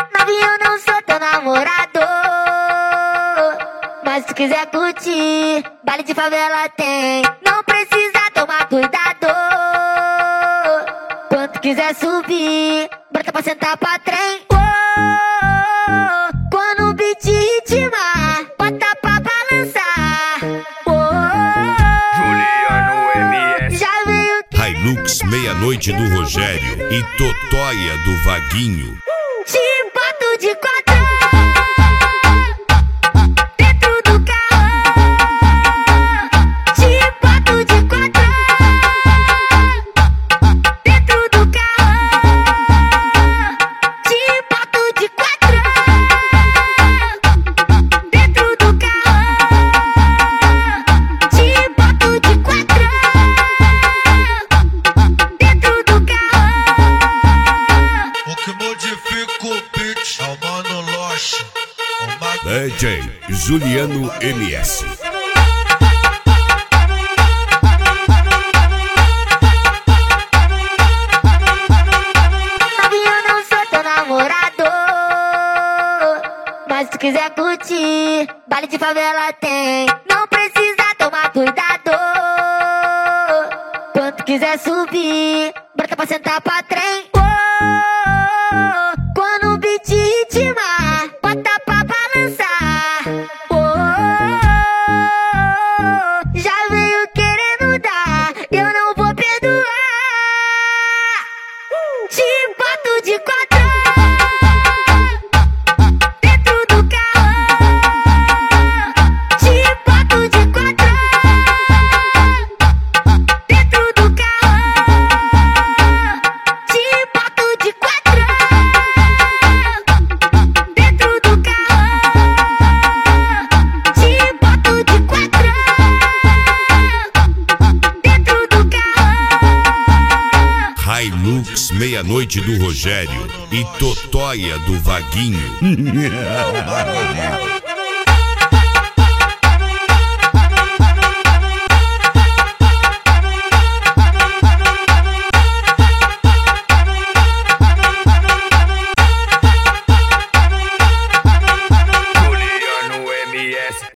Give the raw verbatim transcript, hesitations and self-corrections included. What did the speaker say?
Novinho, eu não sou teu namorador, mas se tu quiser curtir, baile de favela tem. Não precisa tomar cuidado. Quando tu quiser subir, brota pra sentar pra trem. Oh, quando o beat ritmar, bota pra balançar. Oh, Juliano M S. já veio Hilux Meia-Noite do Rogério e Totóia do Vaguinho. te boto de quatro dentro do carro. Te boto de quatro dentro do carro. Te boto de quatro dentro do carro. Te boto de quatro dentro do carro. O que modifica o beat é o Mano Loche, o Mag... D J Juliano M S. Novinho, eu não sou teu namorador, mas se tu quiser curtir, baile de favela tem. Não precisa tomar cuidado. Quando tu quiser subir, brota pra sentar pra trem. Oh, quando o beat ritmar, bota pra balançar. Oh, já veio querendo dar, eu não vou perdoar. Te boto de quatro dentro do carro. Te boto de quatro dentro do carro. Te boto de quatro dentro do carro. Te boto de quatro dentro do carro. Hilux Meia-Noite do Rogério e Totóia do Vaguinho.